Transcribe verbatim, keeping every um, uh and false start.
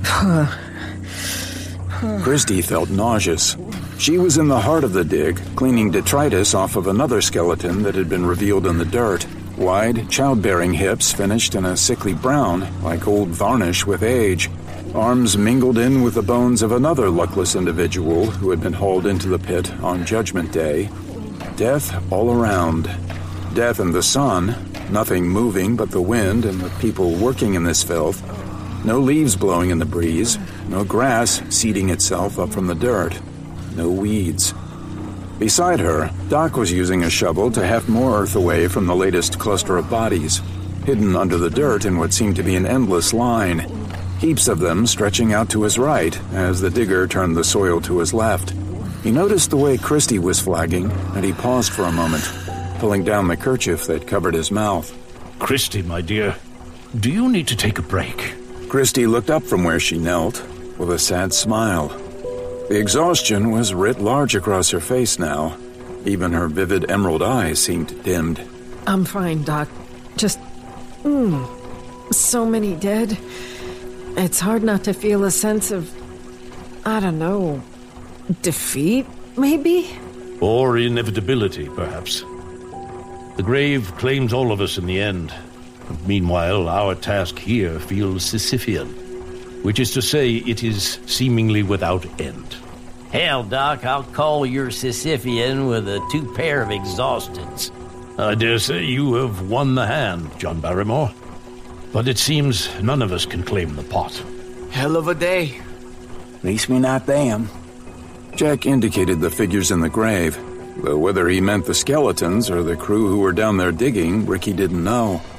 Christy felt nauseous. She was in the heart of the dig, cleaning detritus off of another skeleton that had been revealed in the dirt. Wide, childbearing hips finished in a sickly brown, like old varnish with age. Arms mingled in with the bones of another luckless individual who had been hauled into the pit on Judgment Day. Death all around. Death in the sun, nothing moving but the wind and the people working in this filth. No leaves blowing in the breeze, no grass seeding itself up from the dirt, no weeds. Beside her, Doc was using a shovel to heft more earth away from the latest cluster of bodies, hidden under the dirt in what seemed to be an endless line, heaps of them stretching out to his right as the digger turned the soil to his left. He noticed the way Christy was flagging, and he paused for a moment, pulling down the kerchief that covered his mouth. Christy, my dear, do you need to take a break? Christy looked up from where she knelt, with a sad smile. The exhaustion was writ large across her face now. Even her vivid emerald eyes seemed dimmed. I'm fine, Doc. Just... Mm, so many dead. It's hard not to feel a sense of... I don't know... defeat, maybe? Or inevitability, perhaps. The grave claims all of us in the end. Meanwhile, our task here feels Sisyphean, which is to say it is seemingly without end. Hell, Doc, I'll call your Sisyphean with a two pair of exhausteds. I dare say you have won the hand, John Barrymore. But it seems none of us can claim the pot. Hell of a day. At least we not them. Jack indicated the figures in the grave, though whether he meant the skeletons or the crew who were down there digging, Ricky didn't know.